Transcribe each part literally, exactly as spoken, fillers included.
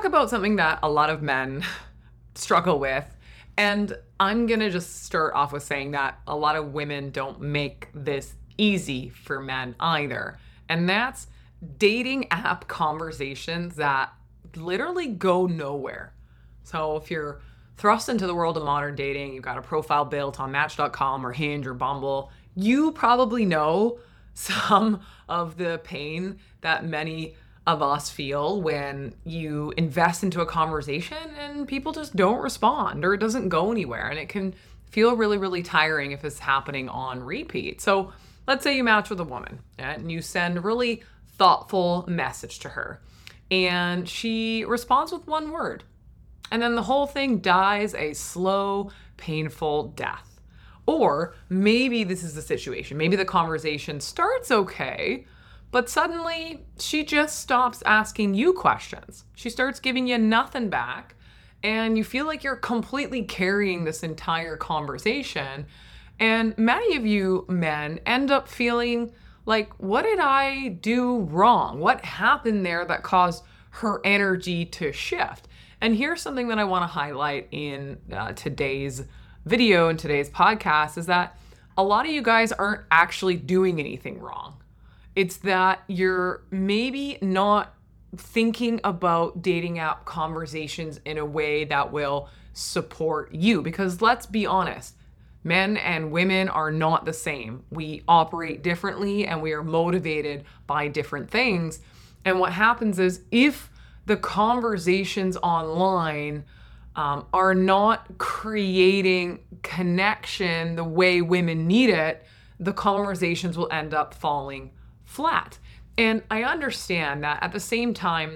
talk about something that a lot of men struggle with. And I'm going to just start off with saying that a lot of women don't make this easy for men either. And that's dating app conversations that literally go nowhere. So if you're thrust into the world of modern dating, you've got a profile built on Match dot com or Hinge or Bumble, you probably know some of the pain that many of us feel when you invest into a conversation and people just don't respond or it doesn't go anywhere. And it can feel really, really tiring if it's happening on repeat. So let's say you match with a woman and you send a really thoughtful message to her and she responds with one word. And then the whole thing dies a slow, painful death. Or maybe this is the situation. Maybe the conversation starts okay, but suddenly she just stops asking you questions. She starts giving you nothing back, and you feel like you're completely carrying this entire conversation. And many of you men end up feeling like, what did I do wrong? What happened there that caused her energy to shift? And here's something that I want to highlight in uh, today's video and today's podcast is that a lot of you guys aren't actually doing anything wrong. It's that you're maybe not thinking about dating app conversations in a way that will support you. Because let's be honest, men and women are not the same. We operate differently and we are motivated by different things. And what happens is if the conversations online um, are not creating connection the way women need it, the conversations will end up falling flat. And I understand that at the same time,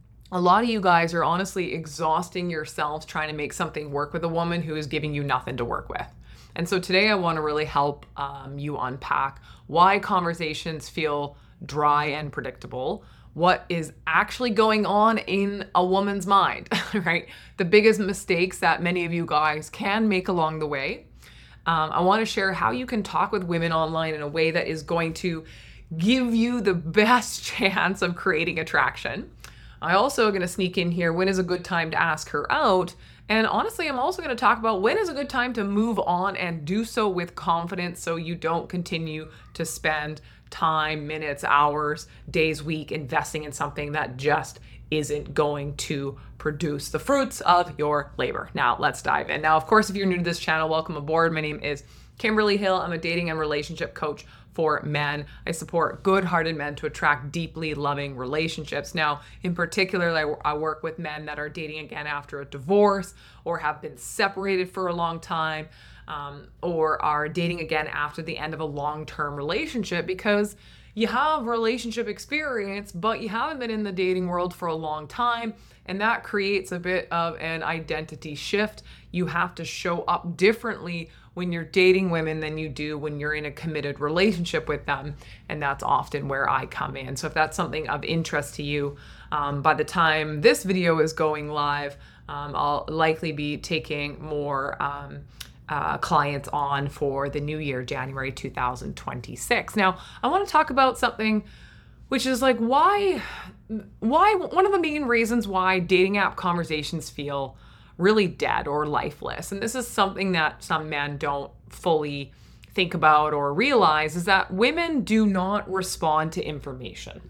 a lot of you guys are honestly exhausting yourselves trying to make something work with a woman who is giving you nothing to work with. And so today I want to really help um, you unpack why conversations feel dry and predictable, what is actually going on in a woman's mind, right? The biggest mistakes that many of you guys can make along the way. Um, I want to share how you can talk with women online in a way that is going to give you the best chance of creating attraction. I also going to sneak in here, when is a good time to ask her out? And honestly, I'm also going to talk about when is a good time to move on and do so with confidence so you don't continue to spend time, minutes, hours, days, week investing in something that just isn't going to produce the fruits of your labor. Now, let's dive in. Now, of course, if you're new to this channel, welcome aboard. My name is Kimberly Hill. I'm a dating and relationship coach for men. I support good-hearted men to attract deeply loving relationships. Now, in particular, I, I work with men that are dating again after a divorce or have been separated for a long time, um, or are dating again after the end of a long-term relationship because you have relationship experience, but you haven't been in the dating world for a long time, and that creates a bit of an identity shift. You have to show up differently when you're dating women than you do when you're in a committed relationship with them, and that's often where I come in. So if that's something of interest to you, um, by the time this video is going live, um, I'll likely be taking more um, Uh, clients on for the new year, January two thousand twenty-six. Now, I want to talk about something which is like why, why one of the main reasons why dating app conversations feel really dead or lifeless. And this is something that some men don't fully think about or realize is that women do not respond to information.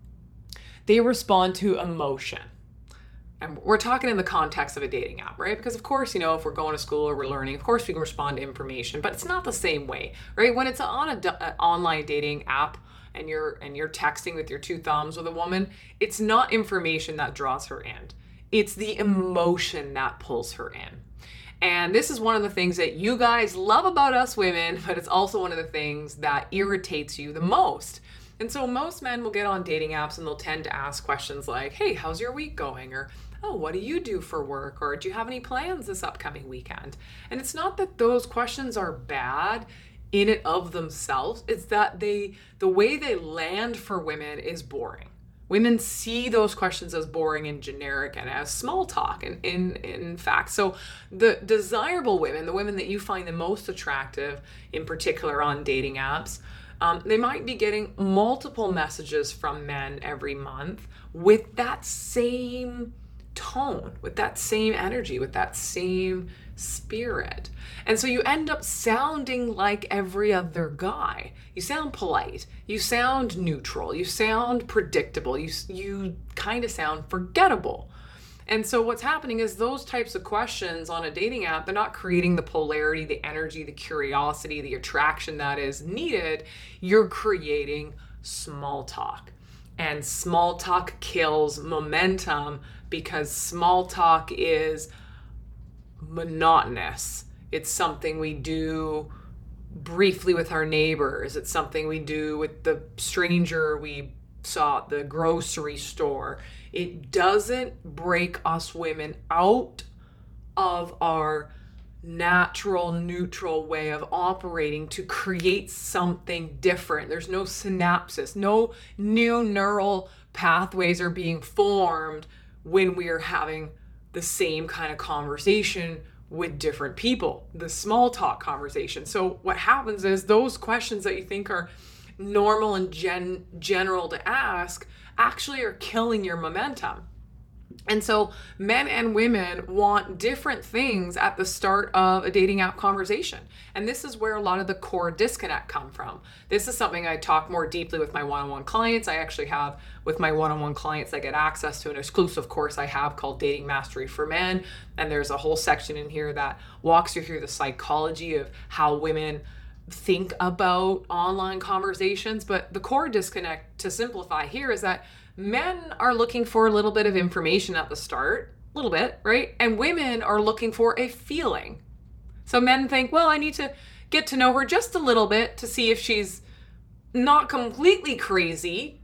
They respond to emotion. And we're talking in the context of a dating app, right? Because of course, you know, if we're going to school or we're learning, of course we can respond to information, but it's not the same way, right? When it's on an online dating app and you're and you're texting with your two thumbs with a woman, it's not information that draws her in. It's the emotion that pulls her in. And this is one of the things that you guys love about us women, but it's also one of the things that irritates you the most. And so most men will get on dating apps and they'll tend to ask questions like, hey, how's your week going? Or, oh, what do you do for work? Or do you have any plans this upcoming weekend? And it's not that those questions are bad in and of themselves. It's that they, the way they land for women is boring. Women see those questions as boring and generic and as small talk. And in, in fact, so the desirable women, the women that you find the most attractive, in particular on dating apps, Um, they might be getting multiple messages from men every month with that same tone, with that same energy, with that same spirit. And so you end up sounding like every other guy. You sound polite, you sound neutral, you sound predictable, you you kind of sound forgettable. And so what's happening is those types of questions on a dating app, they're not creating the polarity, the energy, the curiosity, the attraction that is needed. You're creating small talk. And small talk kills momentum because small talk is monotonous. It's something we do briefly with our neighbors. It's something we do with the stranger we saw at the grocery store. It doesn't break us women out of our natural, neutral way of operating to create something different. There's no synapses, no new neural pathways are being formed when we are having the same kind of conversation with different people, the small talk conversation. So what happens is those questions that you think are normal and gen- general to ask actually are killing your momentum. And so men and women want different things at the start of a dating app conversation. And this is where a lot of the core disconnect come from. This is something I talk more deeply with my one-on-one clients. I actually have with my one-on-one clients, I get access to an exclusive course I have called Dating Mastery for Men. And there's a whole section in here that walks you through the psychology of how women think about online conversations. But the core disconnect, to simplify here, is that men are looking for a little bit of information at the start, a little bit, right? And women are looking for a feeling. So men think, well, I need to get to know her just a little bit to see if she's not completely crazy.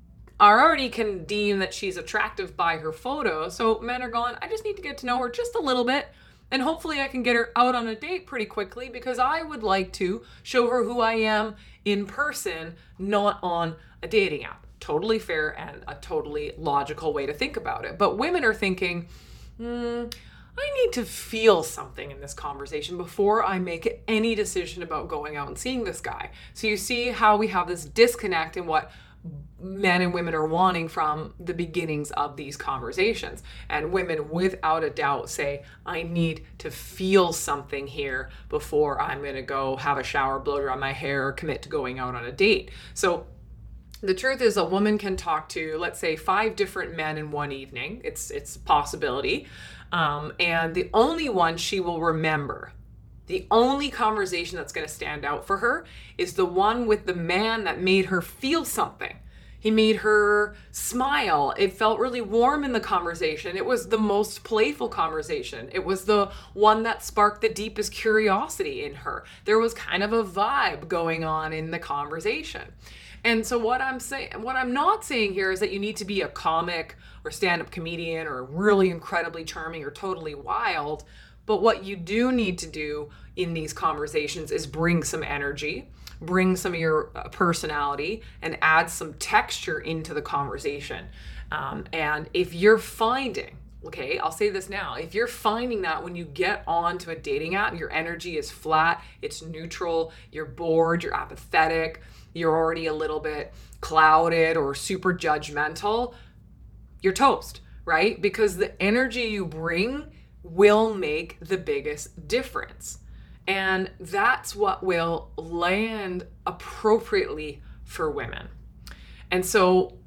I already can deem that she's attractive by her photo. So men are going, I just need to get to know her just a little bit. And hopefully I can get her out on a date pretty quickly because I would like to show her who I am in person, not on a dating app. Totally fair and a totally logical way to think about it. But women are thinking, hmm, I need to feel something in this conversation before I make any decision about going out and seeing this guy. So you see how we have this disconnect in what men and women are wanting from the beginnings of these conversations. And women, without a doubt, say, I need to feel something here before I'm going to go have a shower, blow dry my hair, or commit to going out on a date. So the truth is a woman can talk to, let's say, five different men in one evening. It's it's a possibility. Um, and the only one she will remember, the only conversation that's going to stand out for her is the one with the man that made her feel something. He made her smile. It felt really warm in the conversation. It was the most playful conversation. It was the one that sparked the deepest curiosity in her. There was kind of a vibe going on in the conversation. And so what I'm saying, what I'm not saying here is that you need to be a comic or stand-up comedian or really incredibly charming or totally wild. But what you do need to do in these conversations is bring some energy, bring some of your personality, and add some texture into the conversation. Um, and if you're finding, okay, I'll say this now, if you're finding that when you get onto a dating app, your energy is flat, it's neutral, you're bored, you're apathetic, you're already a little bit clouded or super judgmental, you're toast, right? Because the energy you bring will make the biggest difference. And that's what will land appropriately for women. And so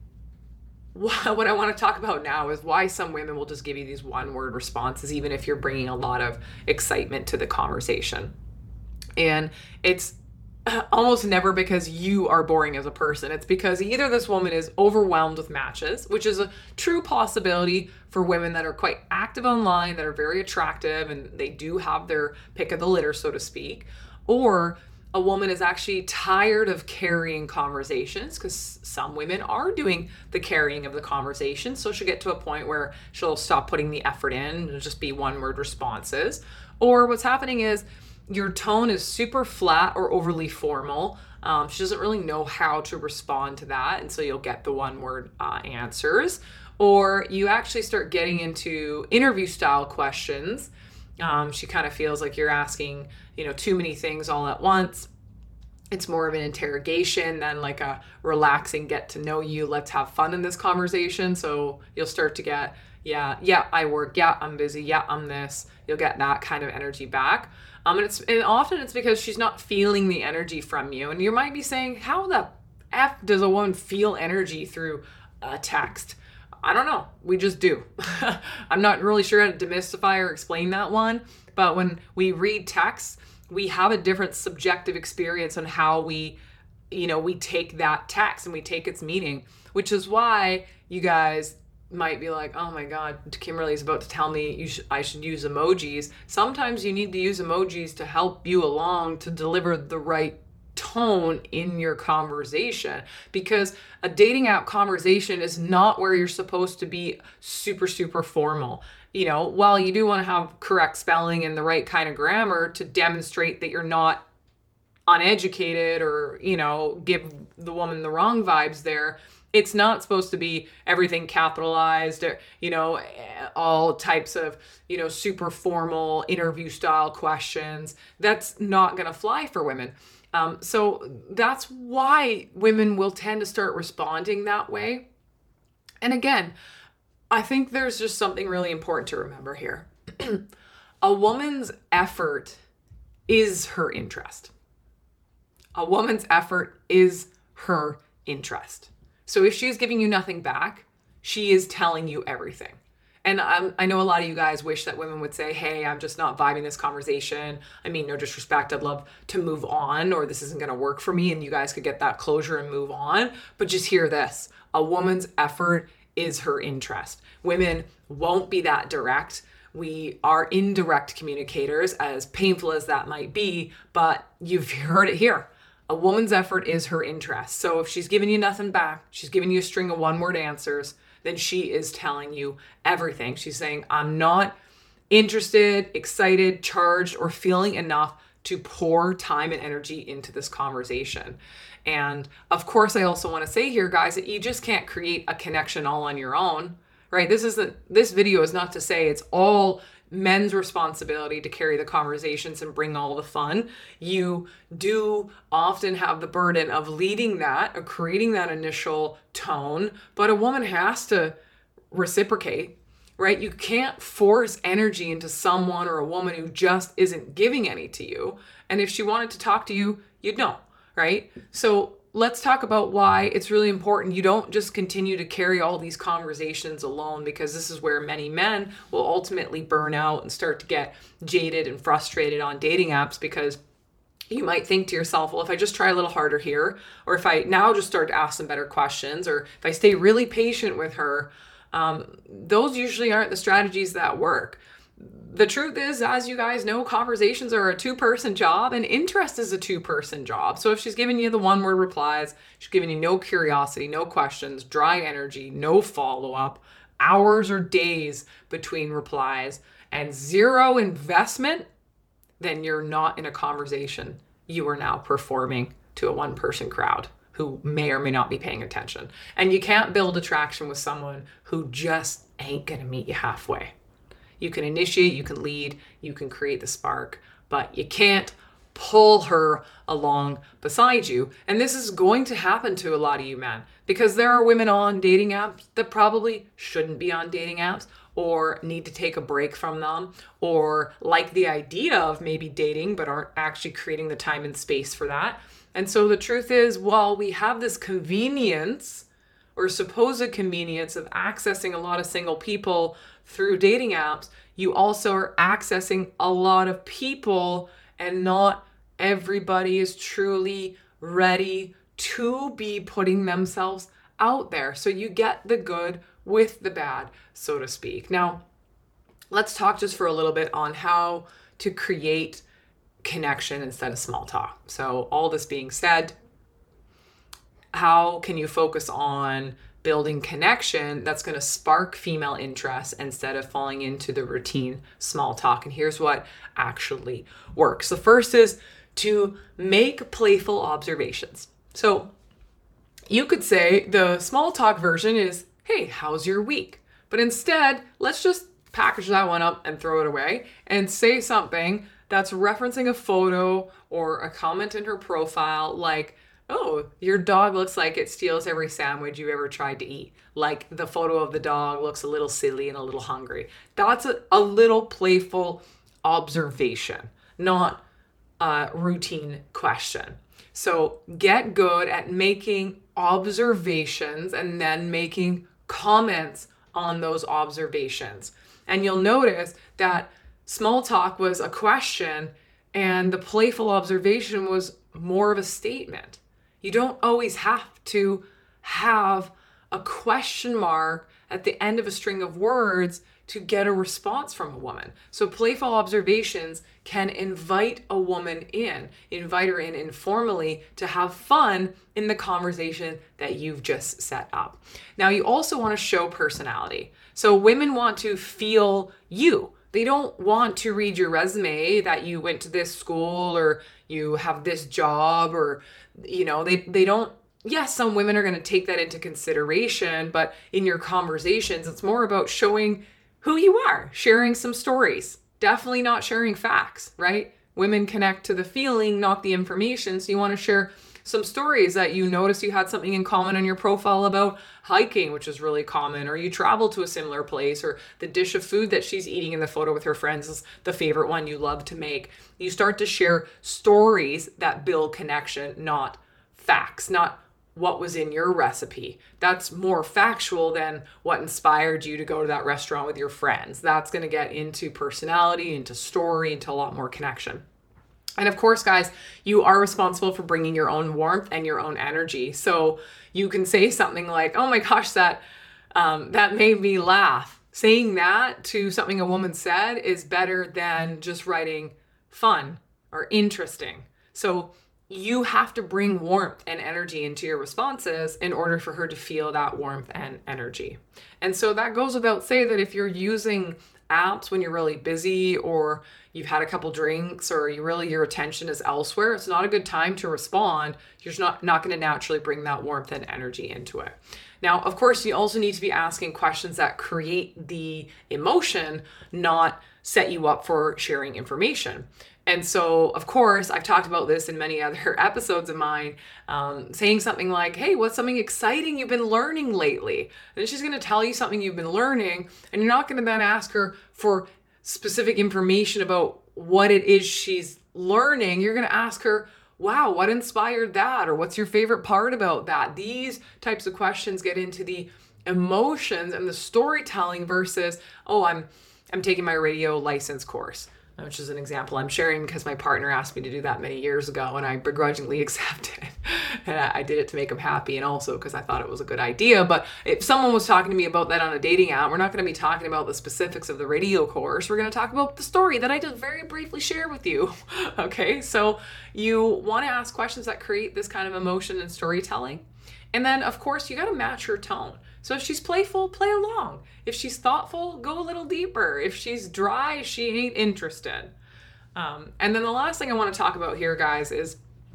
what I want to talk about now is why some women will just give you these one-word responses, even if you're bringing a lot of excitement to the conversation. And it's almost never because you are boring as a person. It's because either this woman is overwhelmed with matches, which is a true possibility for women that are quite active online, that are very attractive, and they do have their pick of the litter, so to speak, or a woman is actually tired of carrying conversations, because some women are doing the carrying of the conversation. So she'll get to a point where she'll stop putting the effort in and it'll just be one word responses. Or what's happening is your tone is super flat or overly formal. Um, she doesn't really know how to respond to that. And so you'll get the one word uh, answers. Or you actually start getting into interview style questions. Um, she kind of feels like you're asking, you know, too many things all at once. It's more of an interrogation than like a relaxing get to know you. Let's have fun in this conversation. So you'll start to get, yeah, yeah, I work. Yeah, I'm busy. Yeah, I'm this. You'll get that kind of energy back. Um, and it's and often it's because she's not feeling the energy from you. And you might be saying, how the F does a woman feel energy through a text? I don't know. We just do. I'm not really sure how to demystify or explain that one. But when we read texts, we have a different subjective experience on how we, you know, we take that text and we take its meaning, which is why you guys might be like, oh my God, Kimberly's about to tell me you sh- I should use emojis. Sometimes you need to use emojis to help you along to deliver the right tone in your conversation, because a dating app conversation is not where you're supposed to be super, super formal. You know, while you do want to have correct spelling and the right kind of grammar to demonstrate that you're not uneducated or, you know, give the woman the wrong vibes there, it's not supposed to be everything capitalized or, you know, all types of, you know, super formal interview style questions. That's not going to fly for women. Um, so that's why women will tend to start responding that way. And again, I think there's just something really important to remember here. A woman's effort is her interest. A woman's effort is her interest. So if she's giving you nothing back, she is telling you everything. And um, I know a lot of you guys wish that women would say, hey, I'm just not vibing this conversation. I mean, no disrespect. I'd love to move on, or this isn't going to work for me. And you guys could get that closure and move on. But just hear this. A woman's effort is her interest. Women won't be that direct. We are indirect communicators, as painful as that might be, but you've heard it here. A woman's effort is her interest. So if she's giving you nothing back, she's giving you a string of one-word answers, then she is telling you everything. She's saying, I'm not interested, excited, charged, or feeling enough to pour time and energy into this conversation. And of course, I also want to say here, guys, that you just can't create a connection all on your own, right? This isn't, this video is not to say it's all men's responsibility to carry the conversations and bring all the fun. You do often have the burden of leading that, of creating that initial tone, but a woman has to reciprocate, right? You can't force energy into someone or a woman who just isn't giving any to you. And if she wanted to talk to you, you'd know, right? So let's talk about why it's really important you don't just continue to carry all these conversations alone, because this is where many men will ultimately burn out and start to get jaded and frustrated on dating apps, because you might think to yourself, well, if I just try a little harder here, or if I now just start to ask some better questions, or if I stay really patient with her, um, those usually aren't the strategies that work. The truth is, as you guys know, conversations are a two-person job and interest is a two-person job. So if she's giving you the one-word replies, she's giving you no curiosity, no questions, dry energy, no follow-up, hours or days between replies, and zero investment, then you're not in a conversation. You are now performing to a one-person crowd who may or may not be paying attention. And you can't build attraction with someone who just ain't gonna meet you halfway. You can initiate, you can lead, you can create the spark, but you can't pull her along beside you. And this is going to happen to a lot of you men, because there are women on dating apps that probably shouldn't be on dating apps, or need to take a break from them, or like the idea of maybe dating but aren't actually creating the time and space for that. And so the truth is, while we have this convenience or supposed convenience of accessing a lot of single people through dating apps, you also are accessing a lot of people, and not everybody is truly ready to be putting themselves out there. So you get the good with the bad, so to speak. Now, let's talk just for a little bit on how to create connection instead of small talk. So all this being said, how can you focus on building connection that's going to spark female interest instead of falling into the routine small talk? And here's what actually works. The first is to make playful observations. So you could say the small talk version is, hey, how's your week? But instead, let's just package that one up and throw it away and say something that's referencing a photo or a comment in her profile, like, oh, your dog looks like it steals every sandwich you ever tried to eat. Like the photo of the dog looks a little silly and a little hungry. That's a, a little playful observation, not a routine question. So get good at making observations and then making comments on those observations. And you'll notice that small talk was a question and the playful observation was more of a statement. You don't always have to have a question mark at the end of a string of words to get a response from a woman. So playful observations can invite a woman in, invite her in informally to have fun in the conversation that you've just set up. Now, you also want to show personality. So women want to feel you. They don't want to read your resume that you went to this school or you have this job, or, you know, they, they don't. Yes, some women are going to take that into consideration, but in your conversations, it's more about showing who you are, sharing some stories, definitely not sharing facts, right? Women connect to the feeling, not the information. So you want to share some stories that you notice you had something in common on your profile about hiking, which is really common, or you travel to a similar place, or the dish of food that she's eating in the photo with her friends is the favorite one you love to make. You start to share stories that build connection, not facts, not what was in your recipe. That's more factual than what inspired you to go to that restaurant with your friends. That's going to get into personality, into story, into a lot more connection. And of course, guys, you are responsible for bringing your own warmth and your own energy. So you can say something like, oh my gosh, that um, that made me laugh. Saying that to something a woman said is better than just writing fun or interesting. So you have to bring warmth and energy into your responses in order for her to feel that warmth and energy. And so that goes without saying that if you're using apps when you're really busy, or you've had a couple drinks, or you really, your attention is elsewhere, it's not a good time to respond. You're just not, not going to naturally bring that warmth and energy into it. Now, of course, you also need to be asking questions that create the emotion, not set you up for sharing information. And so, of course, I've talked about this in many other episodes of mine, um, saying something like, hey, what's something exciting you've been learning lately? And she's going to tell you something you've been learning, and you're not going to then ask her for specific information about what it is she's learning. You're going to ask her, wow, what inspired that? Or what's your favorite part about that? These types of questions get into the emotions and the storytelling versus, oh, I'm I'm taking my radio license course, which is an example I'm sharing because my partner asked me to do that many years ago and I begrudgingly accepted. And I did it to make him happy and also because I thought it was a good idea. But if someone was talking to me about that on a dating app, we're not going to be talking about the specifics of the radio course. We're going to talk about the story that I just very briefly share with you. Okay, so you want to ask questions that create this kind of emotion and storytelling. And then, of course, you got to match her tone. So if she's playful, play along. If she's thoughtful, go a little deeper. If she's dry, she ain't interested. Um, and then the last thing I want to talk about here, guys, is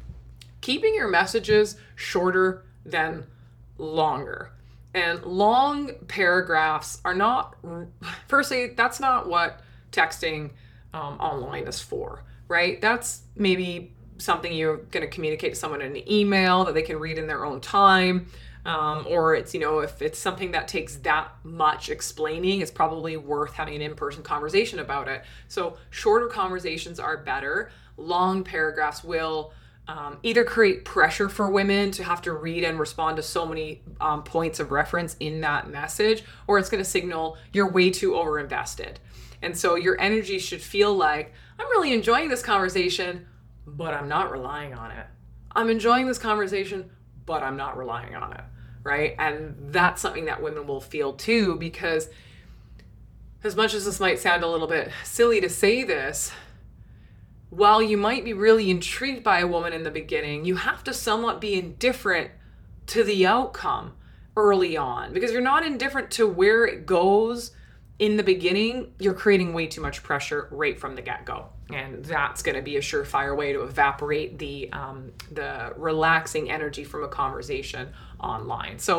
keeping your messages shorter than longer. And long paragraphs are not, firstly, that's not what texting um, online is for, right? That's maybe something you're going to communicate to someone in an email that they can read in their own time. Um, or it's, you know, if it's something that takes that much explaining, it's probably worth having an in-person conversation about it. So shorter conversations are better. Long paragraphs will um, either create pressure for women to have to read and respond to so many um, points of reference in that message, or it's going to signal you're way too overinvested. And so your energy should feel like, I'm really enjoying this conversation, but I'm not relying on it. I'm enjoying this conversation, but I'm not relying on it. Right? And that's something that women will feel too, because as much as this might sound a little bit silly to say this, while you might be really intrigued by a woman in the beginning, you have to somewhat be indifferent to the outcome early on, because you're not indifferent to where it goes in the beginning. You're creating way too much pressure right from the get-go. And that's going to be a surefire way to evaporate the um, the relaxing energy from a conversation online. So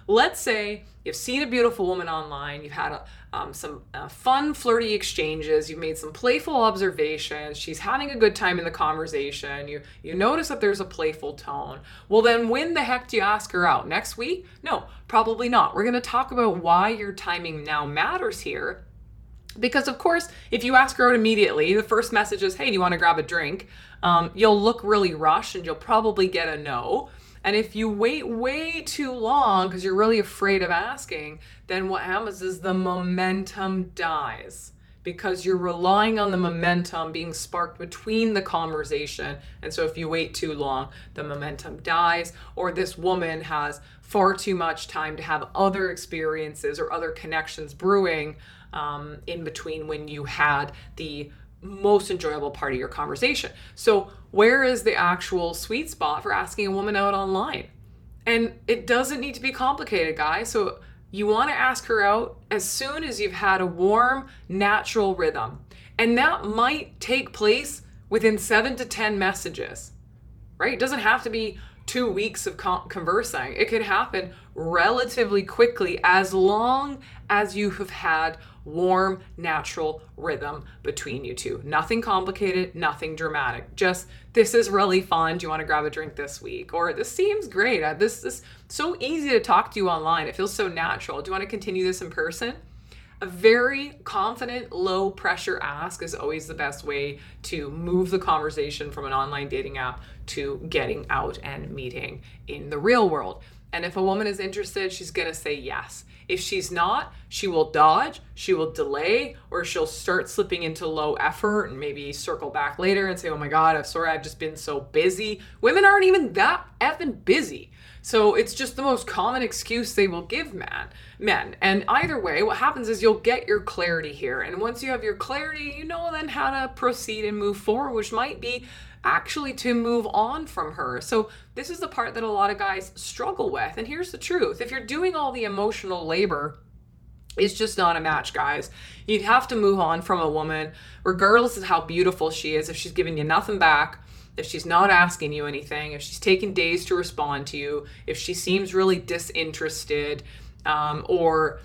let's say you've seen a beautiful woman online, you've had a, um, some uh, fun, flirty exchanges, you've made some playful observations, she's having a good time in the conversation, you, you notice that there's a playful tone. Well, then when the heck do you ask her out? Next week? No, probably not. We're going to talk about why your timing now matters here. Because of course, if you ask her out immediately, the first message is, hey, do you want to grab a drink? Um, you'll look really rushed and you'll probably get a no. And if you wait way too long because you're really afraid of asking, then what happens is the momentum dies because you're relying on the momentum being sparked between the conversation. And so if you wait too long, the momentum dies, or this woman has far too much time to have other experiences or other connections brewing um, in between when you had the most enjoyable part of your conversation. So where is the actual sweet spot for asking a woman out online? And it doesn't need to be complicated, guys. So you want to ask her out as soon as you've had a warm, natural rhythm. And that might take place within seven to ten messages, right? It doesn't have to be two weeks of con- conversing. It can happen relatively quickly as long as you have had warm, natural rhythm between you two. Nothing complicated, nothing dramatic. Just, this is really fun. Do you want to grab a drink this week? Or this seems great. Uh, This is so easy to talk to you online. It feels so natural. Do you want to continue this in person? A very confident, low pressure ask is always the best way to move the conversation from an online dating app to getting out and meeting in the real world. And if a woman is interested, she's going to say yes. If she's not, she will dodge, she will delay, or she'll start slipping into low effort and maybe circle back later and say, oh my God, I'm sorry, I've just been so busy. Women aren't even that effing busy. So it's just the most common excuse they will give man, men. And either way, what happens is you'll get your clarity here. And once you have your clarity, you know then how to proceed and move forward, which might be actually to move on from her. So this is the part that a lot of guys struggle with. And here's the truth. If you're doing all the emotional labor, it's just not a match, guys. You'd have to move on from a woman, regardless of how beautiful she is, if she's giving you nothing back, if she's not asking you anything, if she's taking days to respond to you, if she seems really disinterested, um, or,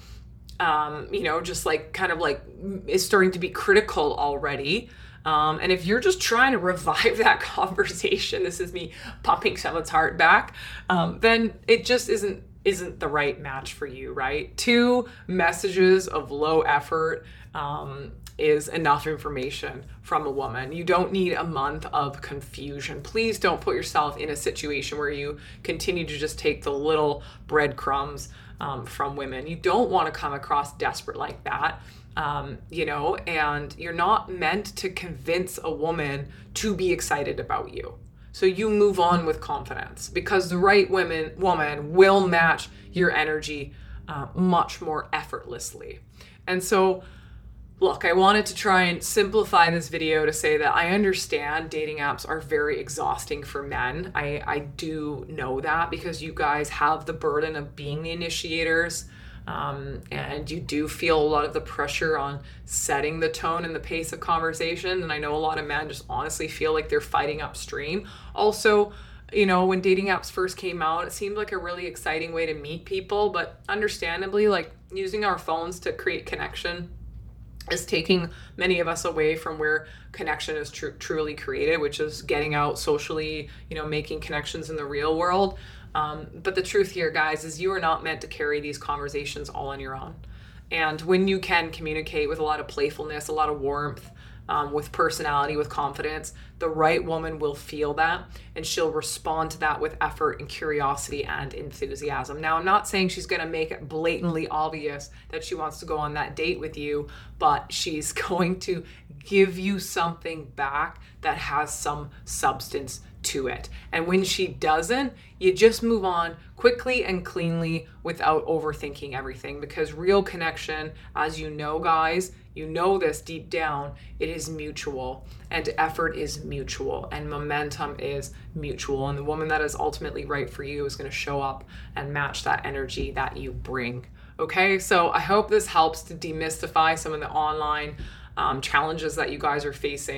um, you know, just like kind of like is starting to be critical already. Um, and if you're just trying to revive that conversation, this is me pumping someone's heart back, um, then it just isn't isn't the right match for you, right? Two messages of low effort um, is enough information from a woman. You don't need a month of confusion. Please don't put yourself in a situation where you continue to just take the little breadcrumbs um, from women. You don't want to come across desperate like that. Um, you know, and you're not meant to convince a woman to be excited about you. So you move on with confidence because the right women, woman will match your energy uh, much more effortlessly. And so, look, I wanted to try and simplify this video to say that I understand dating apps are very exhausting for men. I, I do know that because you guys have the burden of being the initiators. Um, and you do feel a lot of the pressure on setting the tone and the pace of conversation. And I know a lot of men just honestly feel like they're fighting upstream. Also, you know, when dating apps first came out, it seemed like a really exciting way to meet people, but understandably, like using our phones to create connection is taking many of us away from where connection is tr- truly created, which is getting out socially, you know, making connections in the real world. Um, but the truth here, guys, is you are not meant to carry these conversations all on your own. And when you can communicate with a lot of playfulness, a lot of warmth, um, with personality, with confidence, the right woman will feel that and she'll respond to that with effort and curiosity and enthusiasm. Now, I'm not saying she's going to make it blatantly obvious that she wants to go on that date with you, but she's going to give you something back that has some substance to it. And when she doesn't, you just move on quickly and cleanly without overthinking everything, because real connection, as you know, guys, you know this deep down, it is mutual, and effort is mutual, and momentum is mutual, and the woman that is ultimately right for you is going to show up and match that energy that you bring. Okay, so I hope this helps to demystify some of the online um, challenges that you guys are facing.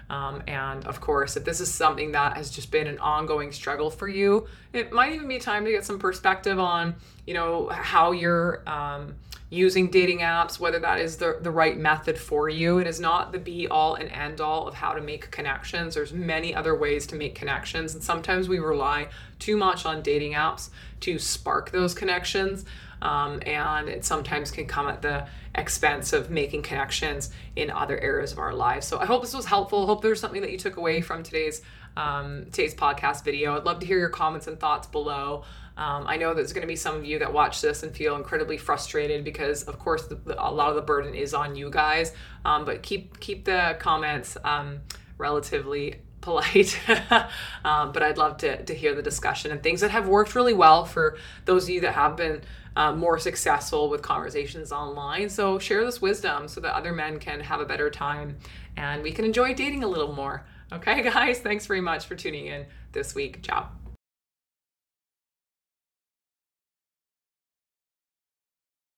Um, and of course, if this is something that has just been an ongoing struggle for you, it might even be time to get some perspective on, you know, how you're um, using dating apps, whether that is the, the right method for you. It is not the be all and end all of how to make connections. There's many other ways to make connections. And sometimes we rely too much on dating apps to spark those connections. Um, and it sometimes can come at the expense of making connections in other areas of our lives. So I hope this was helpful. I hope there's something that you took away from today's um, today's podcast video. I'd love to hear your comments and thoughts below. Um, I know there's going to be some of you that watch this and feel incredibly frustrated because, of course, the, the, a lot of the burden is on you guys. Um, but keep keep the comments um, relatively polite. um, but I'd love to to hear the discussion and things that have worked really well for those of you that have been uh, more successful with conversations online. So share this wisdom so that other men can have a better time and we can enjoy dating a little more. Okay, guys, thanks very much for tuning in this week. Ciao.